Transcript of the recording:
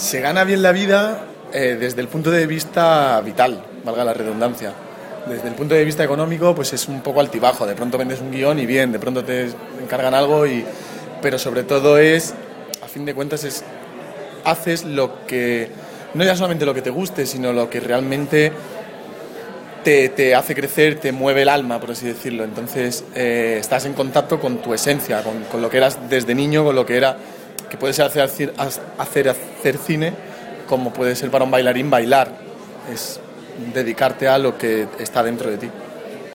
Se gana bien la vida desde el punto de vista vital, valga la redundancia. Desde el punto de vista económico, pues es un poco altibajo. De pronto vendes un guión y bien, de pronto te encargan algo, pero sobre todo a fin de cuentas, haces lo que, no ya solamente lo que te guste, sino lo que realmente te hace crecer, te mueve el alma, por así decirlo. Entonces estás en contacto con tu esencia, con lo que eras desde niño, con lo que era, que puede ser hacer cine, como puede ser para un bailarín bailar. Es dedicarte a lo que está dentro de ti.